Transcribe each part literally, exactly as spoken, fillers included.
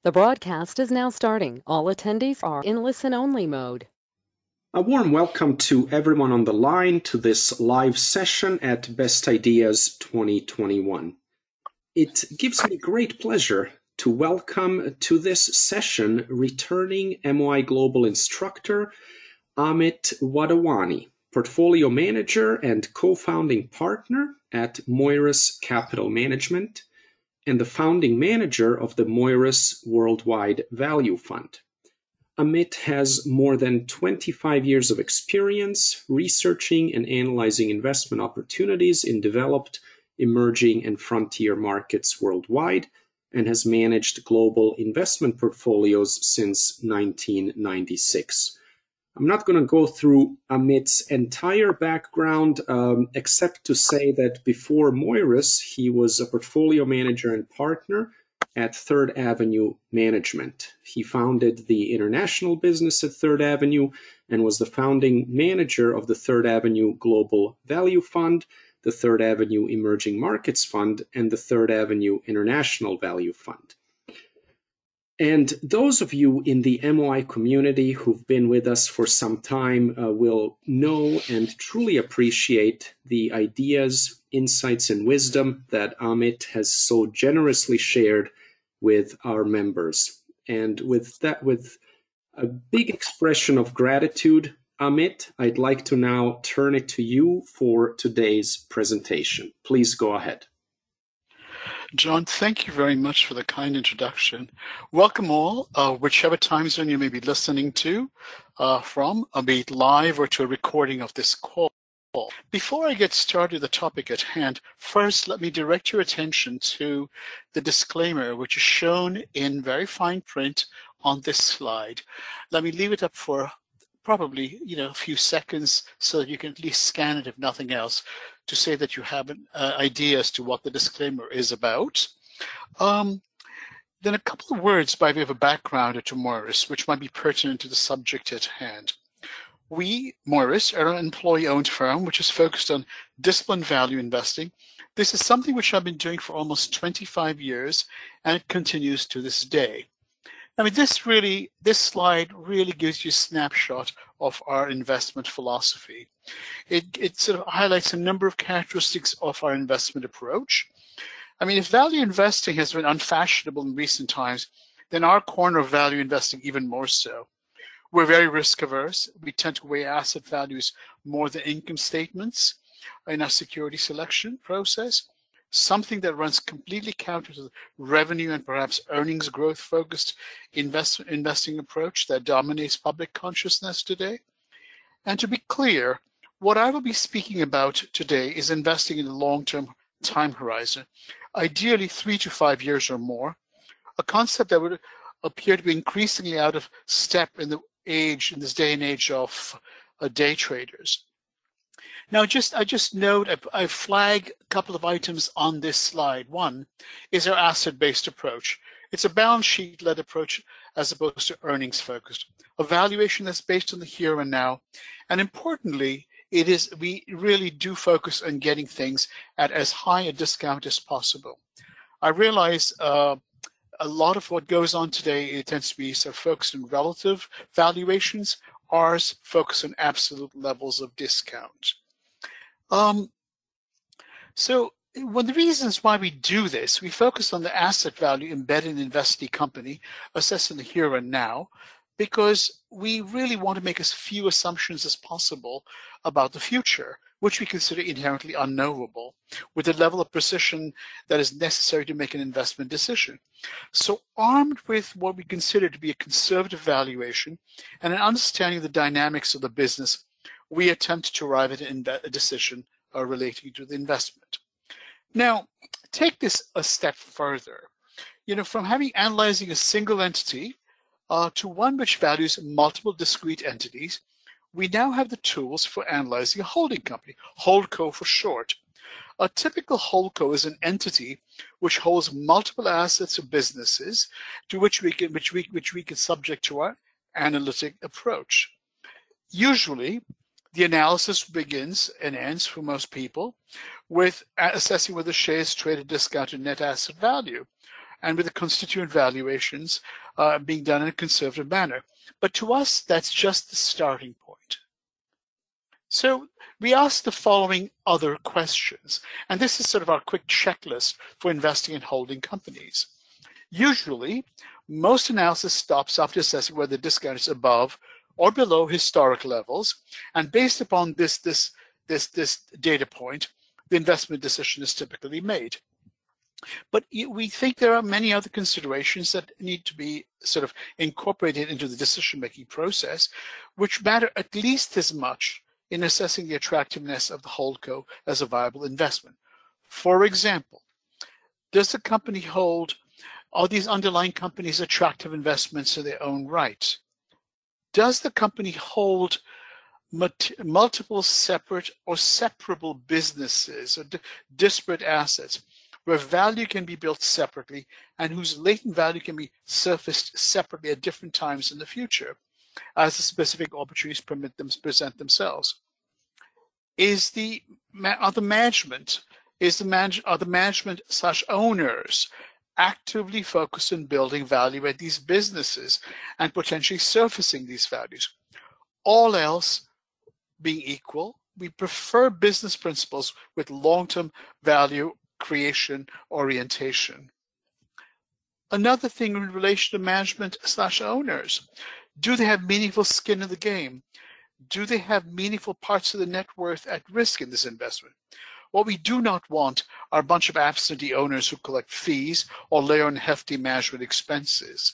The broadcast is now starting. All attendees are in listen-only mode. A warm welcome to everyone on the line to this live session at Best Ideas twenty twenty-one. It gives me great pleasure to welcome to this session returning M O I Global instructor Amit Wadhwani, portfolio manager and co-founding partner at Moeris Capital Management, and the founding manager of the Moeris Worldwide Value Fund. Amit has more than twenty-five years of experience researching and analyzing investment opportunities in developed, emerging, and frontier markets worldwide, and has managed global investment portfolios since nineteen ninety-six. I'm not going to go through Amit's entire background, um, except to say that before Moeris, he was a portfolio manager and partner at Third Avenue Management. He founded the international business at Third Avenue and was the founding manager of the Third Avenue Global Value Fund, the Third Avenue Emerging Markets Fund, and the Third Avenue International Value Fund. And those of you in the M O I community who've been with us for some time uh, will know and truly appreciate the ideas, insights, and wisdom that Amit has so generously shared with our members. And with that, with a big expression of gratitude, Amit, I'd like to now turn it to you for today's presentation. Please go ahead. John, thank you very much for the kind introduction. Welcome all, uh, whichever time zone you may be listening to uh, from, be it live or to a recording of this call. Before I get started the topic at hand, first let me direct your attention to the disclaimer, which is shown in very fine print on this slide. Let me leave it up for probably you know a few seconds so that you can at least scan it, if nothing else, to say that you have an uh, idea as to what the disclaimer is about. Um, then a couple of words by way of a background to Moeris, which might be pertinent to the subject at hand. We, Moeris, are an employee-owned firm which is focused on disciplined value investing. This is something which I've been doing for almost twenty-five years, and it continues to this day. I mean, this really, this slide really gives you a snapshot of our investment philosophy. It, it sort of highlights a number of characteristics of our investment approach. I mean, if value investing has been unfashionable in recent times, then our corner of value investing even more so. We're very risk averse. We tend to weigh asset values more than income statements in our security selection process, something that runs completely counter to the revenue and perhaps earnings growth focused invest, investing approach that dominates public consciousness today. And to be clear, what I will be speaking about today is investing in the long-term time horizon, ideally three to five years or more, a concept that would appear to be increasingly out of step in the age, in this day and age of uh, day traders. Now, just I just note, I, I flag a couple of items on this slide. One is our asset-based approach. It's a balance sheet-led approach as opposed to earnings-focused. A valuation that's based on the here and now. And importantly, it is we really do focus on getting things at as high a discount as possible. I realize uh, a lot of what goes on today, it tends to be sort of focused on relative valuations. Ours focus on absolute levels of discount. Um, so one of the reasons why we do this, we focus on the asset value embedded in the investee company, assessing the here and now, because we really want to make as few assumptions as possible about the future, which we consider inherently unknowable, with the level of precision that is necessary to make an investment decision. So armed with what we consider to be a conservative valuation and an understanding of the dynamics of the business, we attempt to arrive at a decision uh, relating to the investment. Now, take this a step further. You know, from having analyzing a single entity uh, to one which values multiple discrete entities, we now have the tools for analyzing a holding company, holdco for short. A typical holdco is an entity which holds multiple assets or businesses to which we can, which we, which we can subject to our analytic approach. Usually, the analysis begins and ends for most people with assessing whether shares trade at discounted net asset value. and with the constituent valuations uh, being done in a conservative manner. But to us, that's just the starting point. So we ask the following other questions, and this is sort of our quick checklist for investing in holding companies. Usually, most analysis stops after assessing whether the discount is above or below historic levels, and based upon this, this, this, this data point, the investment decision is typically made. But we think there are many other considerations that need to be sort of incorporated into the decision-making process, which matter at least as much in assessing the attractiveness of the holdco as a viable investment. For example, does the company hold, are these underlying companies attractive investments in their own right? Does the company hold multiple separate or separable businesses or disparate assets where value can be built separately and whose latent value can be surfaced separately at different times in the future as the specific opportunities permit them to present themselves? Is the are the management is the manage are the management slash owners actively focused on building value at these businesses and potentially surfacing these values? All else being equal, we prefer business principles with long-term value creation orientation. Another thing in relation to management slash owners, do they have meaningful skin in the game? Do they have meaningful parts of the net worth at risk in this investment? What we do not want are a bunch of absentee owners who collect fees or lay on hefty management expenses.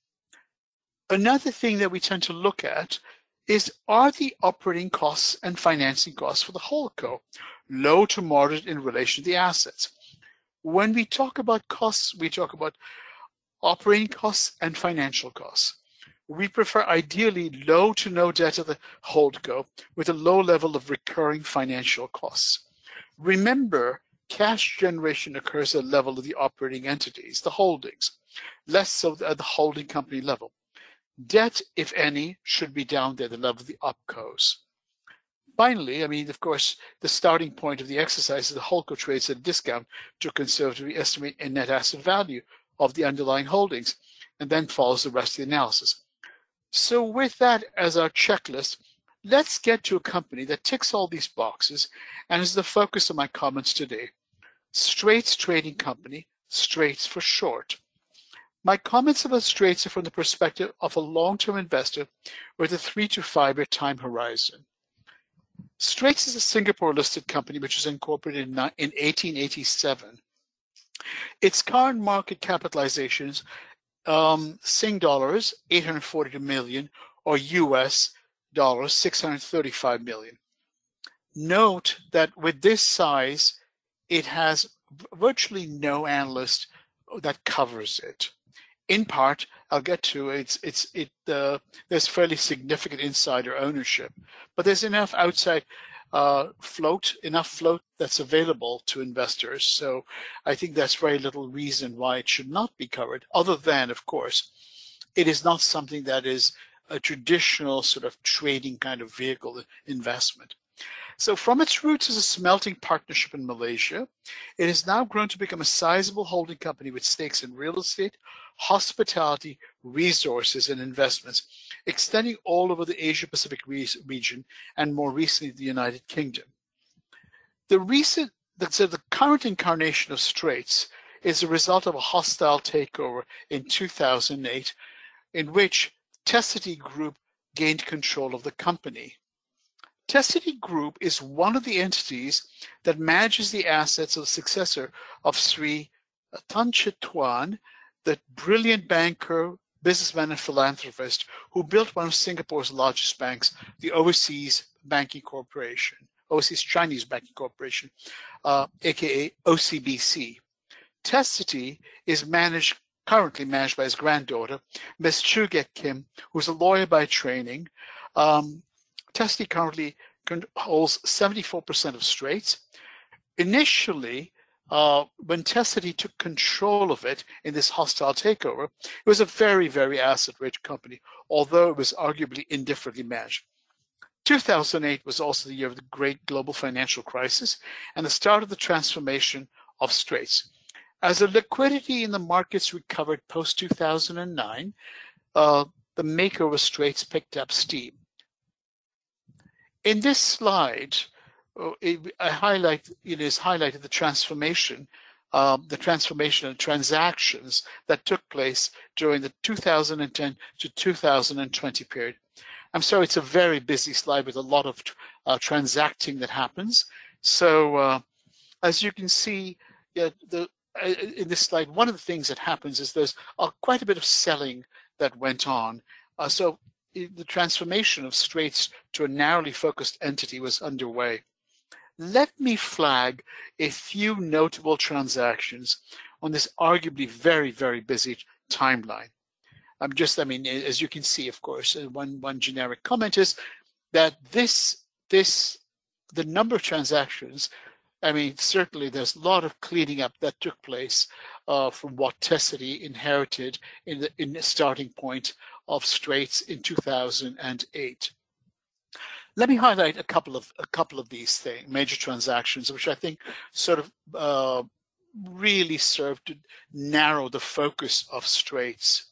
Another thing that we tend to look at is, are the operating costs and financing costs for the holdco low to moderate in relation to the assets? When we talk about costs, we talk about operating costs and financial costs. We prefer ideally low to no debt of the holdco with a low level of recurring financial costs. Remember, cash generation occurs at the level of the operating entities, the holdings, less so at the holding company level. Debt, if any, should be down there at the level of the opcos. Finally, I mean, of course, the starting point of the exercise is the holdco trades at a discount to conservatively estimate a net asset value of the underlying holdings, and then follows the rest of the analysis. So with that as our checklist, let's get to a company that ticks all these boxes and is the focus of my comments today. Straits Trading Company, Straits for short. My comments about Straits are from the perspective of a long-term investor with a three to five year time horizon. Straits is a Singapore-listed company which was incorporated in eighteen eighty-seven. Its current market capitalization is um, Sing dollars eight hundred forty-two million or U S dollars six hundred thirty-five million. Note that with this size, it has virtually no analyst that covers it. In part, I'll get to it, it's, it's, it, uh, there's fairly significant insider ownership, but there's enough outside uh, float, enough float that's available to investors. So I think that's very little reason why it should not be covered, other than, of course, it is not something that is a traditional sort of trading kind of vehicle investment. So from its roots as a smelting partnership in Malaysia, it has now grown to become a sizable holding company with stakes in real estate, hospitality, resources, and investments, extending all over the Asia-Pacific re region and more recently the United Kingdom. The recent, so the current incarnation of Straits is a result of a hostile takeover in two thousand eight, in which Tessity Group gained control of the company. Tessity Group is one of the entities that manages the assets of the successor of Sri Tan Chit Tuan, the brilliant banker, businessman, and philanthropist who built one of Singapore's largest banks, the Overseas Banking Corporation, Overseas Chinese Banking Corporation, uh, aka O C B C. Tessity is managed, currently managed by his granddaughter, Miz Chu Get Kim, who's a lawyer by training. Um, Tessity currently holds seventy-four percent of Straits. Initially, uh, when Tessity took control of it in this hostile takeover, it was a very, very asset-rich company, although it was arguably indifferently managed. two thousand eight was also the year of the great global financial crisis and the start of the transformation of Straits. As the liquidity in the markets recovered post two thousand nine, uh, the maker of Straits picked up steam. In this slide, it, I highlight it is highlighted the transformation, um, the transformation and transactions that took place during the two thousand ten to two thousand twenty period. I'm sorry, it's a very busy slide with a lot of uh, transacting that happens. So uh, as you can see, yeah, the in this slide, one of the things that happens is there's uh, quite a bit of selling that went on. Uh, so the transformation of Straits to a narrowly focused entity was underway. Let me flag a few notable transactions on this arguably very, very busy timeline. I'm just, I mean, as you can see, of course, one, one generic comment is that this, this, the number of transactions, I mean, certainly there's a lot of cleaning up that took place uh, from what Tessity inherited in the, in the starting point of Straits in two thousand eight. Let me highlight a couple of a couple of these things, major transactions, which I think sort of uh, really served to narrow the focus of Straits.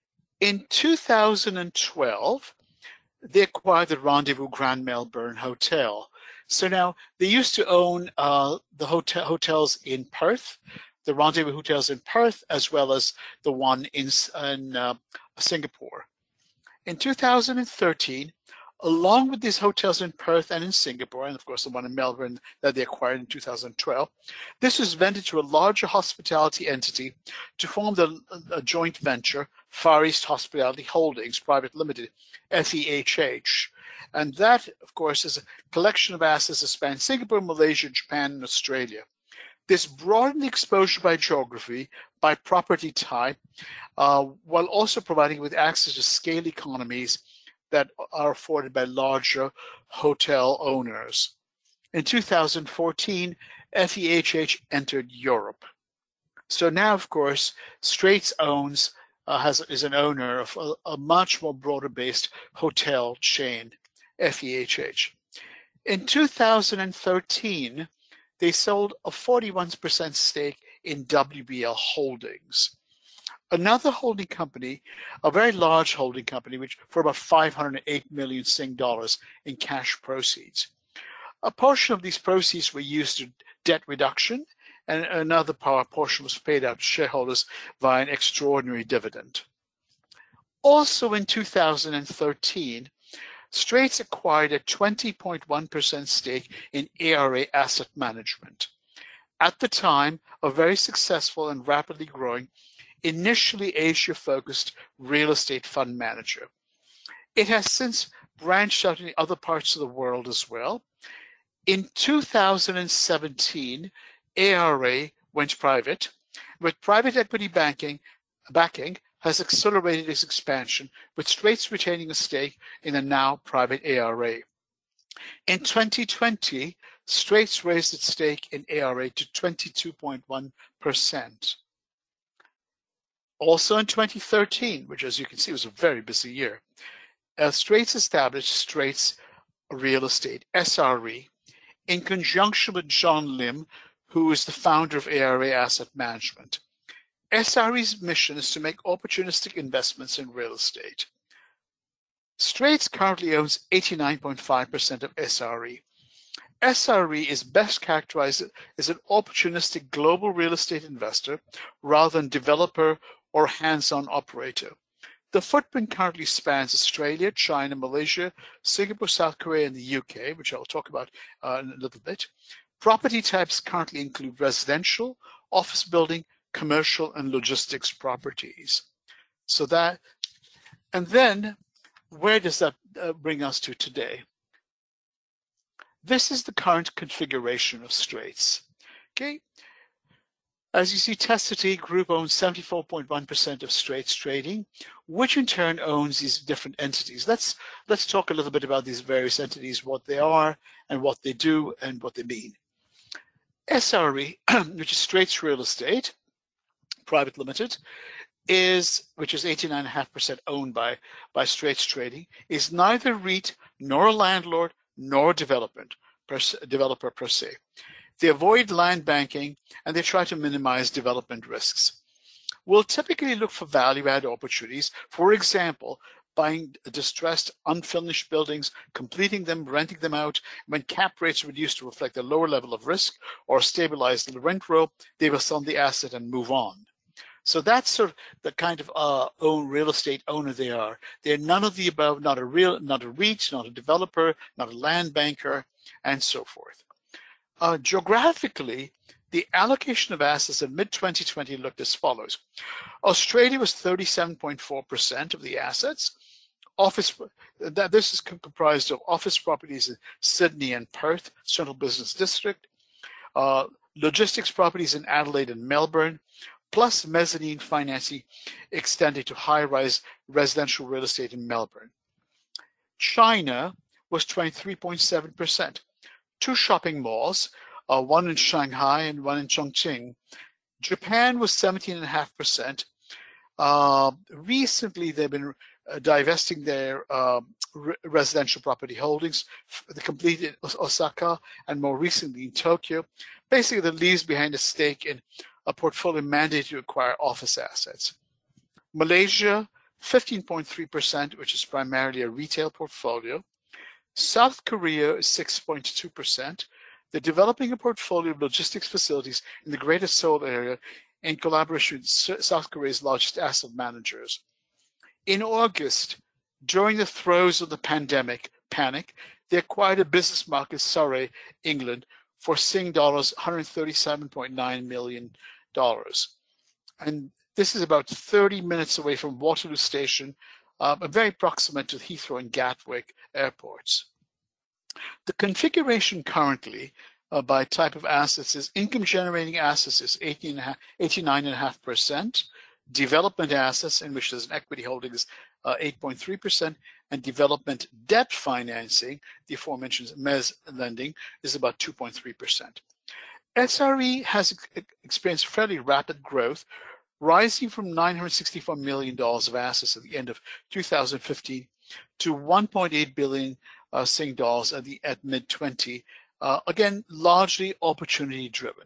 In two thousand twelve, they acquired the Rendezvous Grand Melbourne Hotel. So now they used to own uh, the hotel hotels in Perth, the Rendezvous hotels in Perth, as well as the one in, in uh, Singapore. In two thousand thirteen, along with these hotels in Perth and in Singapore, and of course the one in Melbourne that they acquired in two thousand twelve, this was vended to a larger hospitality entity to form the a joint venture, Far East Hospitality Holdings Private Limited, F E H H. And that, of course, is a collection of assets that span Singapore, Malaysia, Japan, and Australia. This broadened the exposure by geography, by property type, uh, while also providing with access to scale economies that are afforded by larger hotel owners. In two thousand fourteen, F E H H entered Europe. So now, of course, Straits owns, uh, has, is an owner of a, a much more broader-based hotel chain, F E H H. In two thousand thirteen, they sold a forty-one percent stake in W B L Holdings, another holding company, a very large holding company, which for about five hundred eight million Sing dollars in cash proceeds. A portion of these proceeds were used to debt reduction, and another portion was paid out to shareholders via an extraordinary dividend. Also in two thousand thirteen, Straits acquired a twenty point one percent stake in A R A Asset Management. At the time, a very successful and rapidly growing, initially Asia-focused real estate fund manager. It has since branched out in other parts of the world as well. In two thousand seventeen, A R A went private. With private equity banking, backing, has accelerated its expansion, with Straits retaining a stake in the now private A R A. In twenty twenty, Straits raised its stake in A R A to twenty-two point one percent. Also in twenty thirteen, which as you can see was a very busy year, uh, Straits established Straits Real Estate, S R E, in conjunction with John Lim, who is the founder of A R A Asset Management. S R E's mission is to make opportunistic investments in real estate. Straits currently owns eighty-nine point five percent of S R E. S R E is best characterized as an opportunistic global real estate investor rather than developer or hands-on operator. The footprint currently spans Australia, China, Malaysia, Singapore, South Korea, and the U K, which I'll talk about uh, in a little bit. Property types currently include residential, office building, commercial, and logistics properties. So that, and then where does that uh, bring us to today? This is the current configuration of Straits. Okay. As you see, Tessity Group owns seventy-four point one percent of Straits Trading, which in turn owns these different entities. Let's let's talk a little bit about these various entities, what they are and what they do and what they mean. S R E, which is Straits Real Estate Private Limited, is which is eighty-nine point five percent owned by by Straits Trading, is neither REIT nor a landlord nor a development per, developer per se. They avoid land banking, and they try to minimize development risks. We'll typically look for value-add opportunities, for example, buying distressed, unfinished buildings, completing them, renting them out. When cap rates are reduced to reflect a lower level of risk or stabilize the rent roll, they will sell the asset and move on. So that's sort of the kind of uh, own real estate owner they are. They're none of the above, not a real, not a REIT, not a developer, not a land banker, and so forth. Uh, geographically, the allocation of assets in mid twenty twenty looked as follows. Australia was thirty-seven point four percent of the assets. Office, that this is comprised of office properties in Sydney and Perth, Central Business District, uh, logistics properties in Adelaide and Melbourne, plus mezzanine financing extended to high-rise residential real estate in Melbourne. China was twenty-three point seven percent. Two shopping malls, uh, one in Shanghai and one in Chongqing. Japan was seventeen point five percent. Uh, recently, they've been uh, divesting their uh, re residential property holdings. They completed Osaka and more recently in Tokyo. Basically, that leaves behind a stake in a portfolio mandated to acquire office assets. Malaysia, fifteen point three percent, which is primarily a retail portfolio. South Korea is six point two percent. They're developing a portfolio of logistics facilities in the Greater Seoul area in collaboration with South Korea's largest asset managers. In August, during the throes of the pandemic panic, they acquired a business market in Surrey, England, for Sing dollars one hundred thirty-seven point nine million dollars. And this is about thirty minutes away from Waterloo Station, uh, very proximate to Heathrow and Gatwick airports. The configuration currently uh, by type of assets is income generating assets is eighty-nine point five percent, development assets in which there's an equity holding is uh, eight point three percent, and development debt financing, the aforementioned mezz lending, is about two point three percent. S R E has ex experienced fairly rapid growth, rising from nine hundred sixty-four million dollars of assets at the end of two thousand fifteen to one point eight billion uh, Sing dollars at the at mid twenty. Uh, again, largely opportunity driven.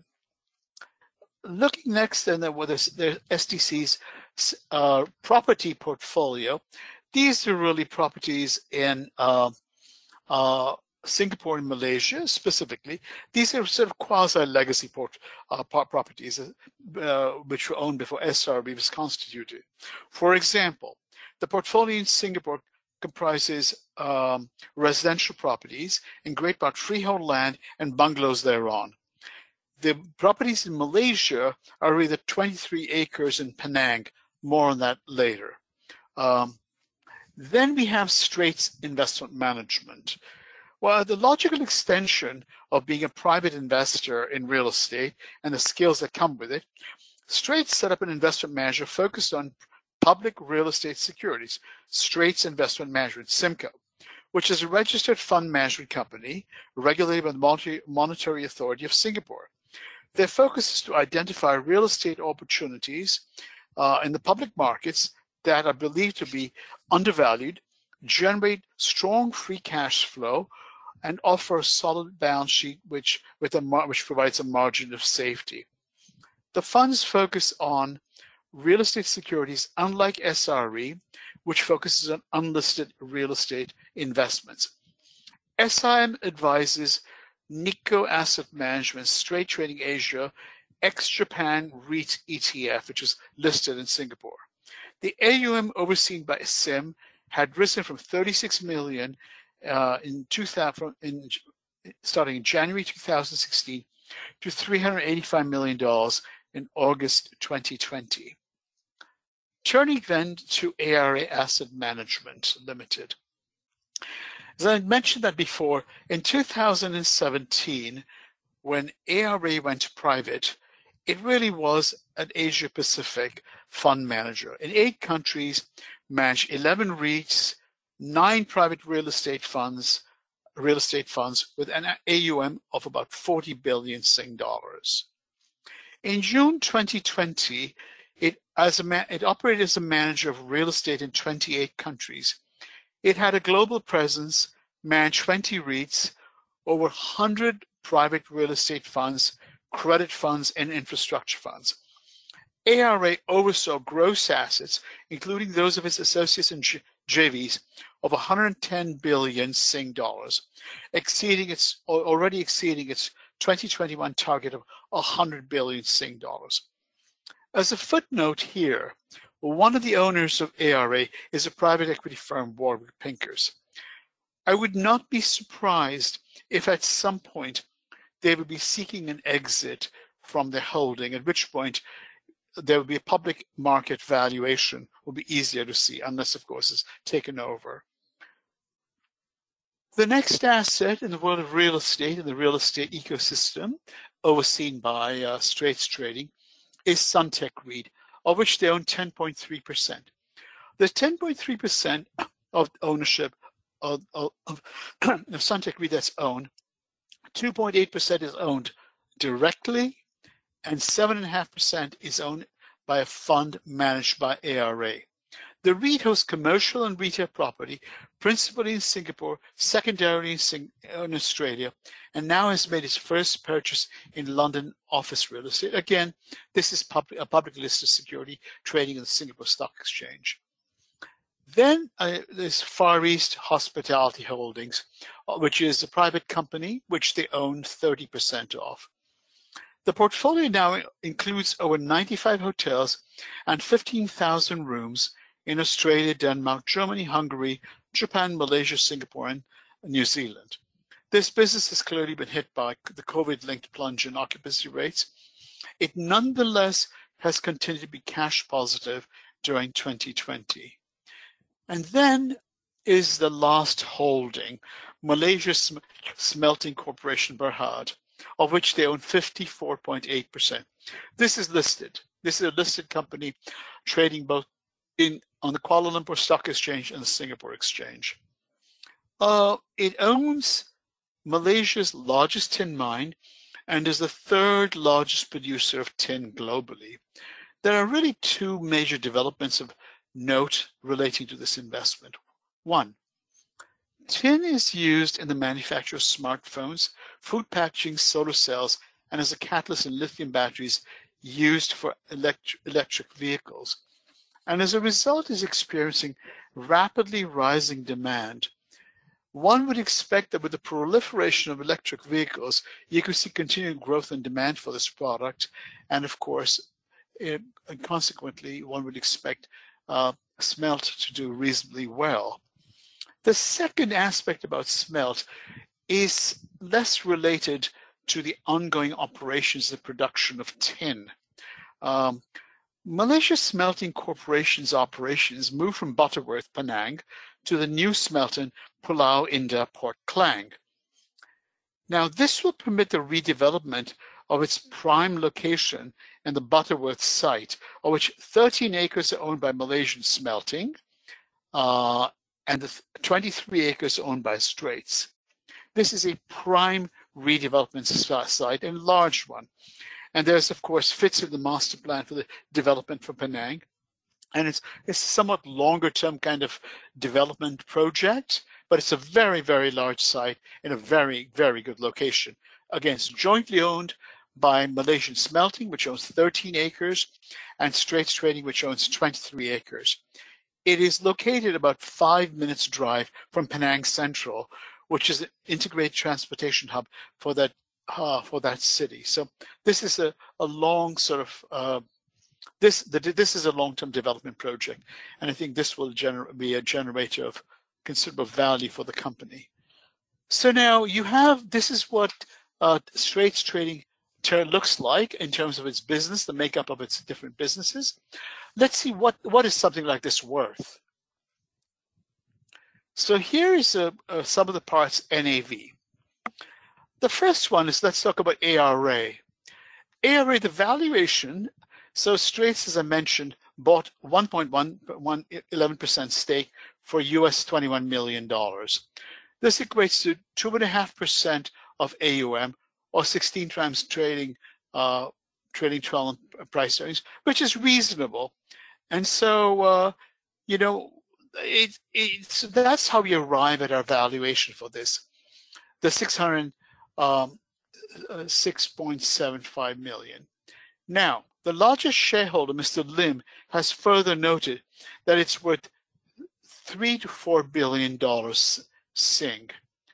Looking next, then, at what is their S D C's uh, property portfolio. These are really properties in uh, uh, Singapore and Malaysia specifically. These are sort of quasi-legacy port, uh, properties uh, which were owned before S R B was constituted. For example, the portfolio in Singapore comprises um, residential properties in great part freehold land and bungalows thereon. The properties in Malaysia are either twenty-three acres in Penang. More on that later. Um, then we have Straits Investment Management. Well, the logical extension of being a private investor in real estate and the skills that come with it, Straits set up an investment manager focused on public real estate securities, Straits Investment Management, SIMCO, which is a registered fund management company regulated by the Monetary Authority of Singapore. Their focus is to identify real estate opportunities uh, in the public markets that are believed to be undervalued, generate strong free cash flow, and offer a solid balance sheet which, with a, which provides a margin of safety. The funds focus on real estate securities, unlike S R E, which focuses on unlisted real estate investments. S I M advises Nikko Asset Management, Straight Trading Asia, ex-Japan REIT E T F, which is listed in Singapore. The A U M overseen by S I M had risen from thirty-six million uh, in, two thousand, in starting in January two thousand sixteen to three hundred eighty-five million dollars in August twenty twenty. Turning then to A R A Asset Management Limited. As I mentioned that before, in two thousand seventeen, when A R A went private, it really was an Asia Pacific fund manager. In eight countries, managed eleven REITs, nine private real estate funds, real estate funds with an A U M of about forty billion Sing dollars. In June twenty twenty, it, as a it operated as a manager of real estate in twenty-eight countries. It had a global presence, managed twenty REITs, over one hundred private real estate funds, credit funds, and infrastructure funds. A R A oversaw gross assets, including those of its associates and J Vs, of one hundred ten billion Sing dollars, exceeding its already exceeding its twenty twenty-one target of one hundred billion Sing dollars. As a footnote here, one of the owners of A R A is a private equity firm, Warburg Pincus. I would not be surprised if at some point they would be seeking an exit from their holding, at which point there will be a public market valuation will be easier to see, unless, of course, it's taken over. The next asset in the world of real estate, in the real estate ecosystem, overseen by uh, Straits Trading, is Suntec REIT, of which they own ten point three percent. The ten point three percent of ownership of, of, of, of Suntec REIT that's owned, two point eight percent is owned directly, and seven point five percent is owned by a fund managed by A R A. The REIT hosts commercial and retail property, principally in Singapore, secondarily in, Sing in Australia, and now has made its first purchase in London office real estate. Again, this is pub a publicly listed security trading in the Singapore Stock Exchange. Then uh, there's Far East Hospitality Holdings, which is a private company, which they own thirty percent of. The portfolio now includes over ninety-five hotels and fifteen thousand rooms in Australia, Denmark, Germany, Hungary, Japan, Malaysia, Singapore, and New Zealand. This business has clearly been hit by the COVID-linked plunge in occupancy rates. It nonetheless has continued to be cash positive during twenty twenty. And then is the last holding, Malaysia Sm Smelting Corporation Berhad, of which they own fifty-four point eight percent. This is listed. This is a listed company trading both in on the Kuala Lumpur Stock Exchange and the Singapore Exchange. Uh, it owns Malaysia's largest tin mine and is the third largest producer of tin globally. There are really two major developments of note relating to this investment. One, tin is used in the manufacture of smartphones, food packaging, solar cells, and as a catalyst in lithium batteries used for elect electric vehicles. And as a result is experiencing rapidly rising demand. One would expect that with the proliferation of electric vehicles, you could see continued growth in demand for this product. And of course, it, and consequently, one would expect uh, smelt to do reasonably well. The second aspect about smelt is less related to the ongoing operations of production of tin. Um, Malaysia Smelting Corporation's operations moved from Butterworth, Penang, to the new smelter Pulau Indah, Port Klang. Now, this will permit the redevelopment of its prime location in the Butterworth site, of which thirteen acres are owned by Malaysian Smelting, uh, and the twenty-three acres owned by Straits. This is a prime redevelopment site, a large one. And there's, of course, fits in the master plan for the development for Penang. And it's, it's a somewhat longer term kind of development project, but it's a very, very large site in a very, very good location. Again, it's jointly owned by Malaysian Smelting, which owns thirteen acres, and Straits Trading, which owns twenty-three acres. It is located about five minutes drive from Penang Central, which is an integrated transportation hub for that uh, for that city. So this is a, a long sort of uh, this the, this is a long-term development project, and I think this will gener be a generator of considerable value for the company. So now you have this is what uh, Straits Trading looks like in terms of its business, the makeup of its different businesses. Let's see what what is something like this worth. So here is a, a some of the parts N A V. The first one is, let's talk about A R A. A R A, the valuation, so Straits, as I mentioned, bought one point one one one percent stake for U S twenty-one million dollars. This equates to two point five percent of A U M, or sixteen times trading uh, trading twelve price earnings, which is reasonable. And so, uh, you know, it, it's, that's how we arrive at our valuation for this. The six hundred uh, six point seven five million. Now, the largest shareholder, Mister Lim, has further noted that it's worth three to four billion dollars Sing.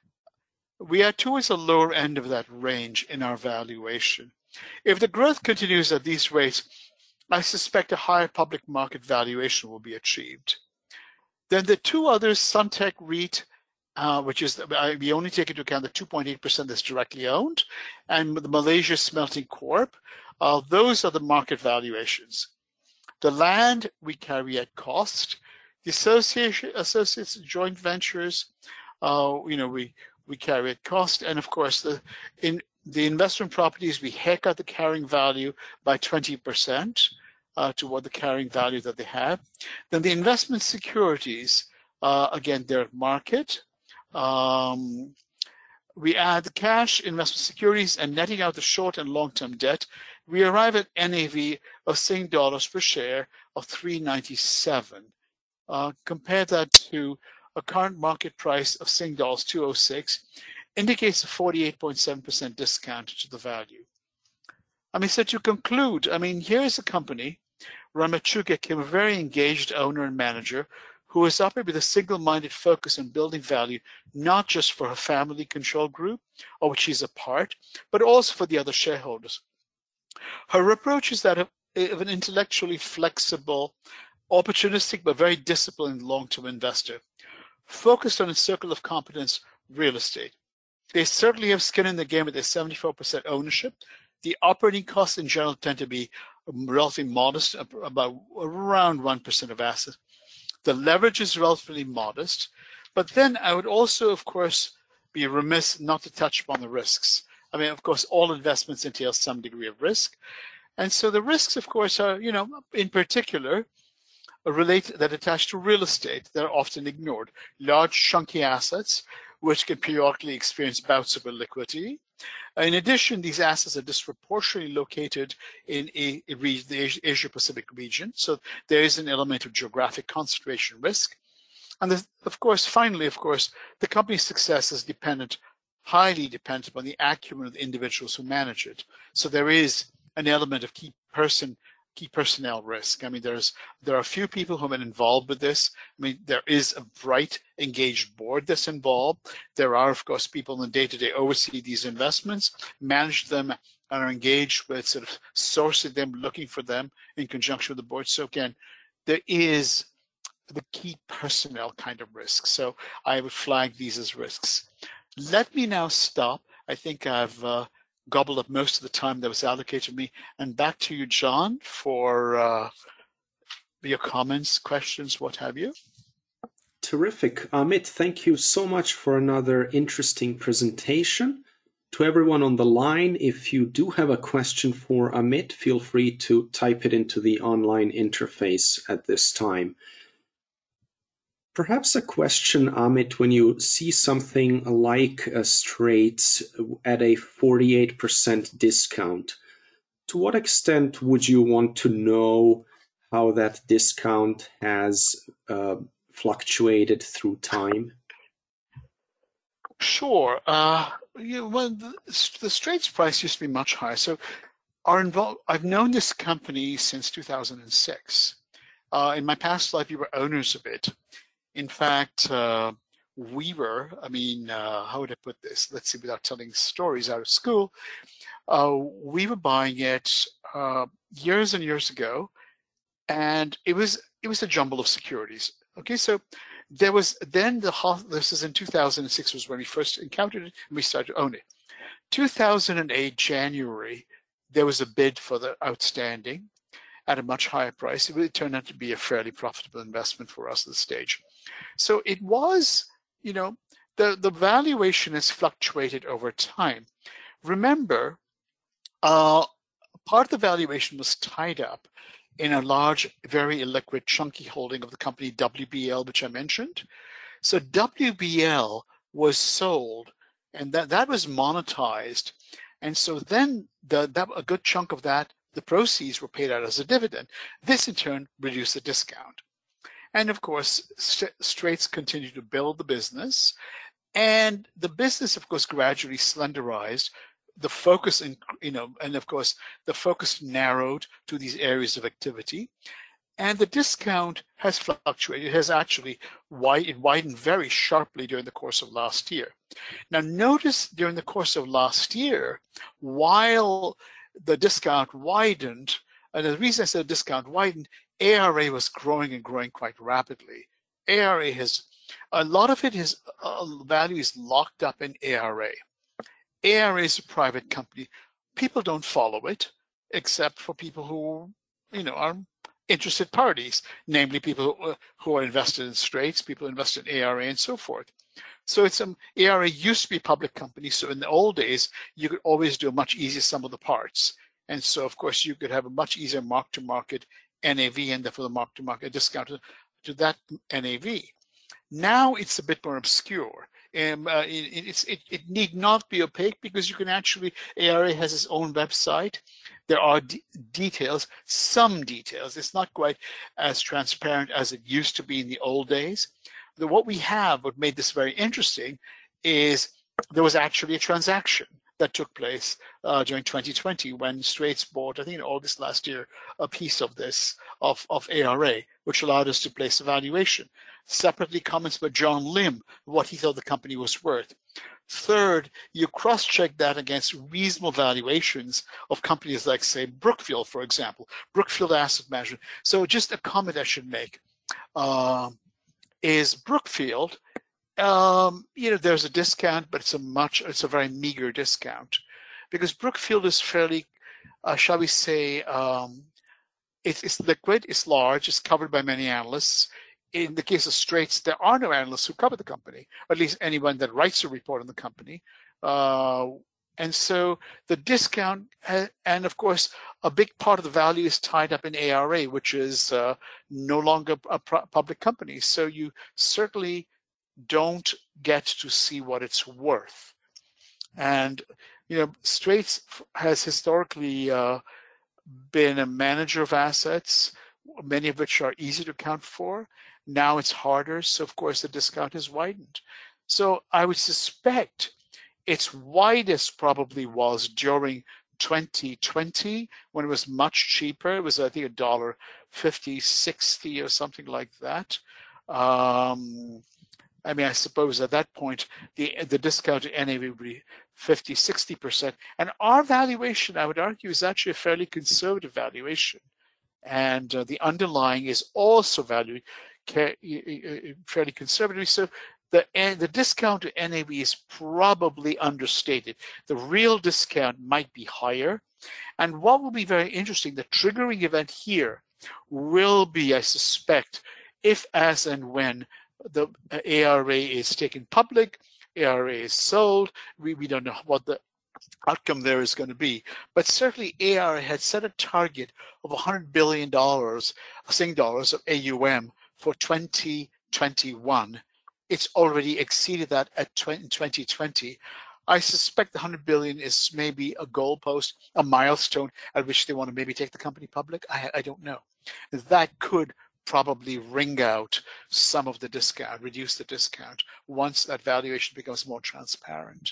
We are towards the lower end of that range in our valuation. If the growth continues at these rates, I suspect a higher public market valuation will be achieved. Then the two others, Suntec REIT, uh, which is, we only take into account the two point eight percent that's directly owned, and the Malaysia Smelting Corp, uh, those are the market valuations. The land we carry at cost. The association, associates, joint ventures, uh, you know, we we carry at cost, and of course the in the investment properties we haircut the carrying value by twenty percent uh, to what the carrying value that they have. Then the investment securities, uh, again, they're at market. Um, we add the cash, investment securities, and netting out the short and long-term debt, we arrive at N A V of Sing dollars per share of three ninety-seven. Uh, compare that to a current market price of Sing dollars two oh six, indicates a forty-eight point seven percent discount to the value. I mean, so to conclude, I mean, here's a company, Ramachuka Kim, a very engaged owner and manager who has operated with a single-minded focus on building value, not just for her family control group, of which she's a part, but also for the other shareholders. Her approach is that of, of an intellectually flexible, opportunistic, but very disciplined long-term investor, focused on a circle of competence, real estate. They certainly have skin in the game with their seventy-four percent ownership. The operating costs in general tend to be relatively modest, about around one percent of assets. The leverage is relatively modest, but then I would also, of course, be remiss not to touch upon the risks. I mean, of course, all investments entail some degree of risk. And so the risks, of course, are, you know, in particular, relate that attach to real estate that are often ignored. Large, chunky assets, which can periodically experience bouts of illiquidity. In addition, these assets are disproportionately located in a, a region, the Asia-Pacific region, so there is an element of geographic concentration risk. And the, of course, finally, of course, the company's success is dependent, highly dependent upon the acumen of the individuals who manage it. So there is an element of key person key personnel risk. I mean, there's there are a few people who have been involved with this. I mean, there is a bright, engaged board that's involved. There are, of course, people in the day-to-day oversee these investments, manage them, and are engaged with sort of sourcing them, looking for them in conjunction with the board. So again, there is the key personnel kind of risk. So I would flag these as risks. Let me now stop. I think I've uh, gobbled up most of the time that was allocated to me. And back to you, John, for uh, your comments, questions, what have you. Terrific. Amit, thank you so much for another interesting presentation. To everyone on the line, if you do have a question for Amit, feel free to type it into the online interface at this time. Perhaps a question, Amit, when you see something like a Straits at a forty-eight percent discount, to what extent would you want to know how that discount has uh, fluctuated through time? Sure. Uh, you know, well, the, the Straits price used to be much higher. So our involved, I've known this company since two thousand six. Uh, in my past life, we were owners of it. In fact, uh, we were, I mean, uh, how would I put this? Let's see, without telling stories out of school, uh, we were buying it uh, years and years ago, and it was it was a jumble of securities. Okay, so there was then the, this is in two thousand six was when we first encountered it, and we started to own it. two thousand eight, January, there was a bid for the outstanding at a much higher price. It really turned out to be a fairly profitable investment for us at this stage. So it was, you know, the, the valuation has fluctuated over time. Remember, uh, part of the valuation was tied up in a large, very illiquid, chunky holding of the company W B L, which I mentioned. So W B L was sold, and that, that was monetized. And so then the, that, a good chunk of that, the proceeds were paid out as a dividend. This in turn reduced the discount. And of course, Straits continued to build the business. And the business, of course, gradually slenderized the focus, in, you know, and of course, the focus narrowed to these areas of activity. And the discount has fluctuated. It has actually widened, widened very sharply during the course of last year. Now, notice during the course of last year, while the discount widened, and the reason I said discount widened, A R A was growing and growing quite rapidly. A R A has, a lot of it is, uh, value is locked up in A R A. A R A is a private company. People don't follow it, except for people who, you know, are interested parties, namely people who, uh, who are invested in Straits, people invested in A R A, and so forth. So it's um, A R A used to be a public company, so in the old days, you could always do a much easier sum of the parts. And so, of course, you could have a much easier mark-to-market N A V, and therefore the mark-to-market discount to, to that N A V. Now it's a bit more obscure. Um, uh, it, it's, it, it need not be opaque because you can actually, A R A has its own website. There are de details, some details. It's not quite as transparent as it used to be in the old days. The, what we have, what made this very interesting, is there was actually a transaction that took place uh, during twenty twenty when Straits bought, I think in August last year, a piece of this, of, of A R A, which allowed us to place a valuation. Separately, comments by John Lim, what he thought the company was worth. Third, you cross-check that against reasonable valuations of companies like, say, Brookfield, for example, Brookfield Asset Management. So just a comment I should make uh, is Brookfield, um, you know, there's a discount, but it's a much, it's a very meager discount because Brookfield is fairly, uh, shall we say, um, it's, it's liquid, it's large, it's covered by many analysts. In the case of Straits, there are no analysts who cover the company, or at least anyone that writes a report on the company. Uh, and so the discount, and of course, a big part of the value is tied up in A R A, which is uh, no longer a public company. So you certainly don't get to see what it's worth. And, you know, Straits has historically uh, been a manager of assets, many of which are easy to account for. Now it's harder, so of course the discount is widened. So I would suspect its widest probably was during twenty twenty when it was much cheaper. It was, I think, a dollar fifty, sixty or something like that. Um, I mean, I suppose at that point, the, the discount to N A V would be fifty, sixty percent. And our valuation, I would argue, is actually a fairly conservative valuation. And uh, the underlying is also valued fairly conservatively. So the, the discount to N A V is probably understated. The real discount might be higher. And what will be very interesting, the triggering event here will be, I suspect, if, as, and when the A R A is taken public, A R A is sold. We, we don't know what the outcome there is going to be. But certainly A R A had set a target of one hundred billion dollars, Sing dollars of A U M for twenty twenty-one. It's already exceeded that at twenty twenty. I suspect the one hundred billion is maybe a goalpost, a milestone at which they want to maybe take the company public. I, I don't know. That could probably wring out some of the discount, reduce the discount once that valuation becomes more transparent.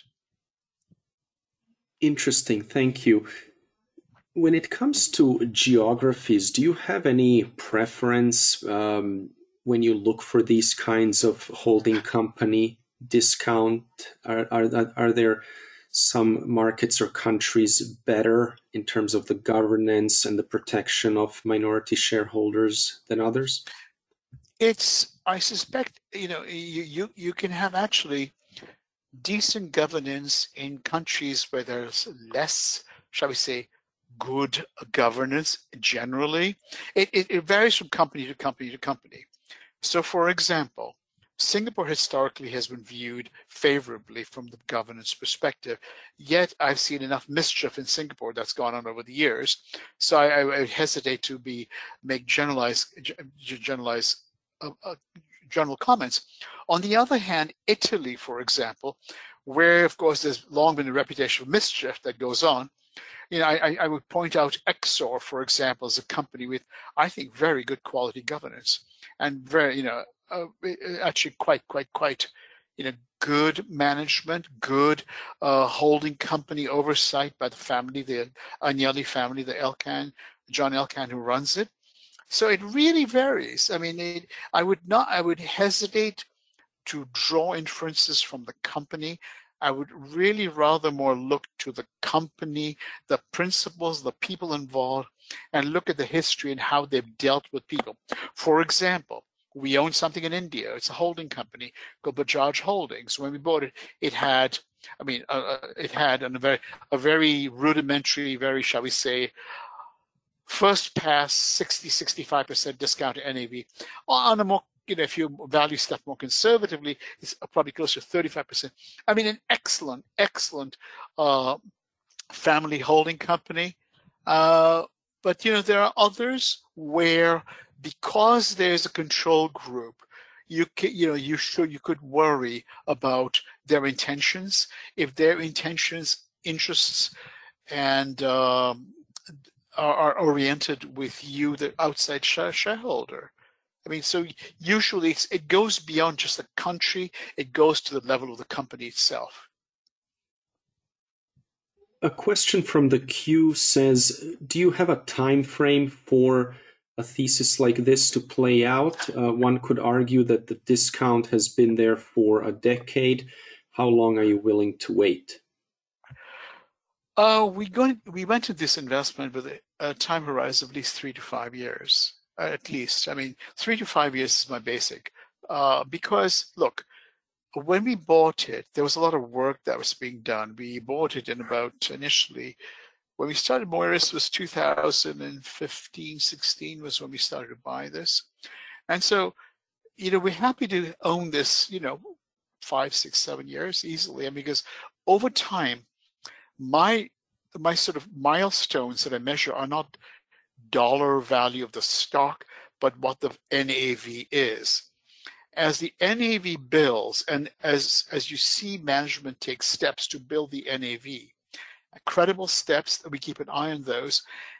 Interesting, thank you. When it comes to geographies, do you have any preference um, when you look for these kinds of holding company discount? Are, are, are there some markets or countries better in terms of the governance and the protection of minority shareholders than others? It's, I suspect, you know, you, you, you can have actually decent governance in countries where there's less, shall we say, good governance generally. It, it, it varies from company to company to company. So for example, Singapore historically has been viewed favorably from the governance perspective, yet I've seen enough mischief in Singapore that's gone on over the years. So I, I hesitate to be make generalized, generalized uh, uh, general comments. On the other hand, Italy, for example, where of course there's long been a reputation of mischief that goes on, you know, I, I would point out Exor, for example, as a company with, I think, very good quality governance and very, you know, uh, actually quite, quite, quite, you know, good management, good uh, holding company oversight by the family, the Agnelli family, the Elkann, John Elkann, who runs it. So it really varies. I mean, it, I would not, I would hesitate to draw inferences from the company. I would really rather more look to the company, the principles, the people involved, and look at the history and how they've dealt with people. For example, we own something in India. It's a holding company called Bajaj Holdings. When we bought it, it had, I mean, uh, it had a very, a very rudimentary, very, shall we say, first pass sixty, sixty-five percent discount to N A V. On a more, you know, if you value stuff more conservatively, it's probably close to thirty-five percent. I mean, an excellent, excellent uh, family holding company. Uh, but, you know, there are others where, because there's a control group, you can, you know, you should, you could worry about their intentions. If their intentions, interests, and um, are, are oriented with you, the outside shareholder. I mean, so usually it's, it goes beyond just the country, it goes to the level of the company itself. A question from the queue says, do you have a time frame for a thesis like this to play out? Uh, one could argue that the discount has been there for a decade. How long are you willing to wait? Uh, we, go, we went to this investment with a, a time horizon of at least three to five years. At least, I mean, three to five years is my basic. Uh, because, look, when we bought it, there was a lot of work that was being done. We bought it in about, initially, when we started Moeris was two thousand fifteen, sixteen was when we started to buy this. And so, you know, we're happy to own this, you know, five, six, seven years easily. And because over time, my, my sort of milestones that I measure are not dollar value of the stock, but what the N A V is. As the N A V builds, and as, as you see management take steps to build the N A V, credible steps, that we keep an eye on those.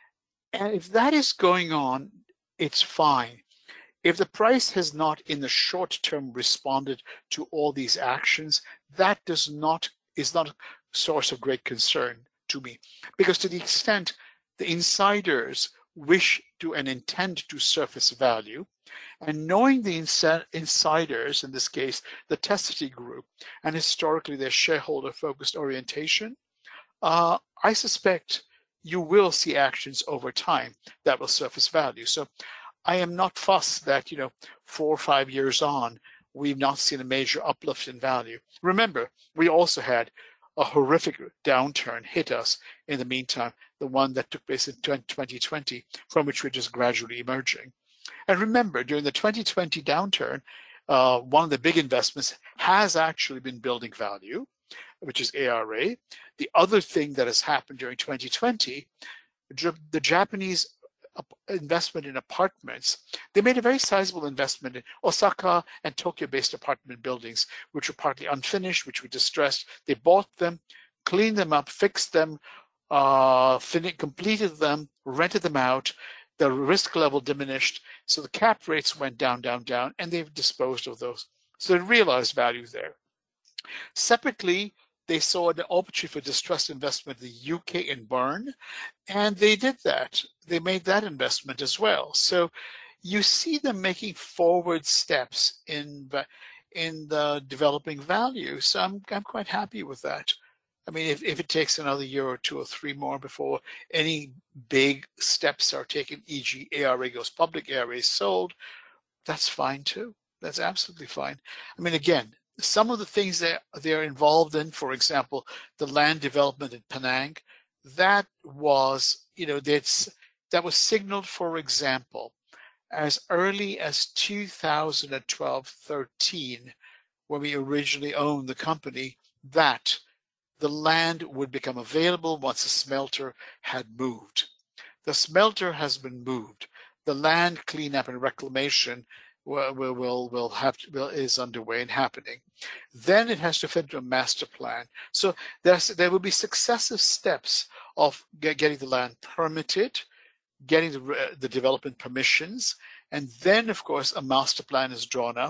And if that is going on, it's fine. If the price has not in the short term responded to all these actions, that does not, is not a source of great concern to me. Because to the extent the insiders wish to and intend to surface value, and knowing the insiders, in this case, the Tessity Group, and historically their shareholder-focused orientation, uh, I suspect you will see actions over time that will surface value. So I am not fussed that, you know, four or five years on, we've not seen a major uplift in value. Remember, we also had a horrific downturn hit us in the meantime, the one that took place in twenty twenty, from which we're just gradually emerging. And remember, during the twenty twenty downturn, uh, one of the big investments has actually been building value, which is A R A. The other thing that has happened during twenty twenty, the Japanese investment in apartments, they made a very sizable investment in Osaka and Tokyo-based apartment buildings, which were partly unfinished, which were distressed. They bought them, cleaned them up, fixed them, uh, finished, completed them, rented them out. The risk level diminished, so the cap rates went down, down, down, and they've disposed of those. So they realized value there. Separately, they saw an opportunity for distressed investment in the U K in Bern, and they did that. They made that investment as well. So you see them making forward steps in, in the developing value. So I'm, I'm quite happy with that. I mean, if, if it takes another year or two or three more before any big steps are taken, for example A R A goes public, A R A is sold, that's fine too. That's absolutely fine. I mean, again, some of the things that they're involved in, for example, the land development in Penang, that was, you know, that's, that was signaled, for example, as early as two thousand twelve, thirteen, when we originally owned the company, that the land would become available once the smelter had moved. The smelter has been moved. The land cleanup and reclamation will, will, will have to, will, is underway and happening. Then it has to fit into a master plan. So there's, there will be successive steps of get, getting the land permitted, getting the, the development permissions, and then, of course, a master plan is drawn up.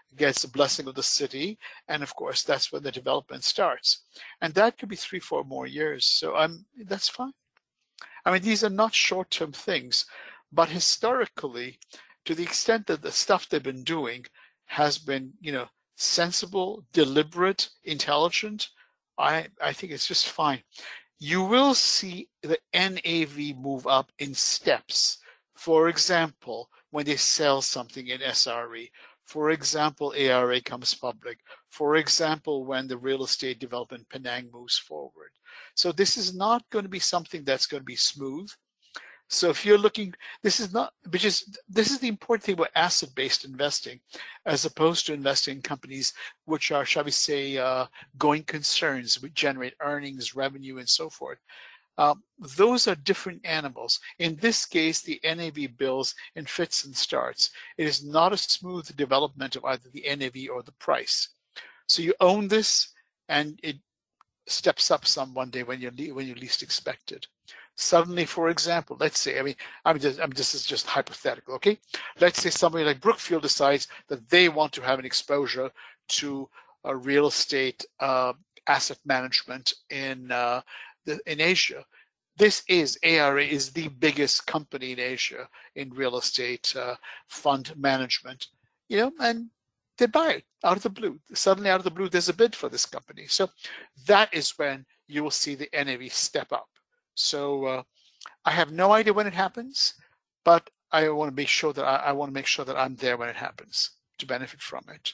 gets the blessing of the city, and of course that's when the development starts. And that could be three, four more years. So I'm that's fine. I mean, these are not short-term things, but historically, to the extent that the stuff they've been doing has been, you know, sensible, deliberate, intelligent, I, I think it's just fine. You will see the N A V move up in steps. For example, when they sell something in S R E. For example, A R A comes public. For example, when the real estate development Penang moves forward. So this is not going to be something that's going to be smooth. So if you're looking, this is not, which is, this is the important thing about asset-based investing, as opposed to investing in companies which are, shall we say, uh, going concerns, which generate earnings, revenue, and so forth. Um, those are different animals. In this case, the N A V builds in fits and starts. It is not a smooth development of either the N A V or the price. So you own this, and it steps up some one day when you when you least expect it. Suddenly, for example, let's say, I mean, I'm just, I'm, this is just hypothetical, okay? Let's say somebody like Brookfield decides that they want to have an exposure to a real estate uh, asset management in uh, the, in Asia. This is, A R A is the biggest company in Asia in real estate uh, fund management, you know, and they buy it out of the blue. Suddenly, out of the blue, there's a bid for this company. So that is when you will see the N A V step up. So uh, I have no idea when it happens, but I want to make sure that I, I want to make sure that I'm there when it happens to benefit from it.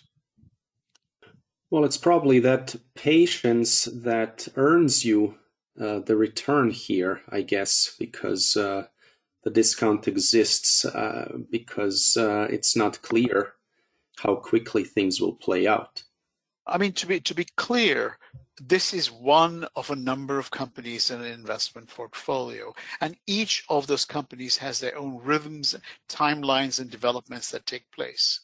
Well, it's probably that patience that earns you uh, the return here, I guess, because uh, the discount exists uh, because uh, it's not clear how quickly things will play out. I mean, to be to be clear, this is one of a number of companies in an investment portfolio, and each of those companies has their own rhythms, timelines, and developments that take place.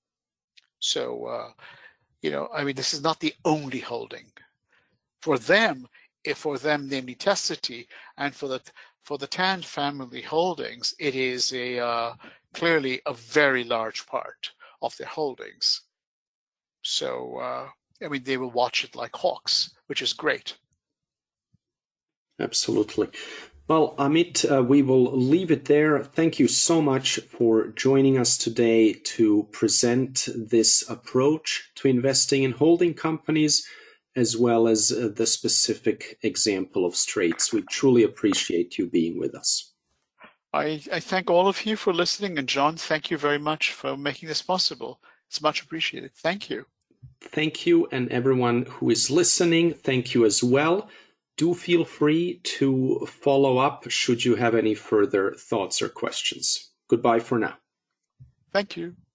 So, uh, you know, I mean, this is not the only holding. For them, if for them, namely Testity, and for the for the Tan family holdings, it is a uh, clearly a very large part of their holdings. So, uh, I mean, they will watch it like hawks, which is great. Absolutely. Well, Amit, uh, we will leave it there. Thank you so much for joining us today to present this approach to investing in holding companies, as well as uh, the specific example of Straits. We truly appreciate you being with us. I, I thank all of you for listening. And John, thank you very much for making this possible. It's much appreciated. Thank you. Thank you, and everyone who is listening, thank you as well. Do feel free to follow up should you have any further thoughts or questions. Goodbye for now. Thank you.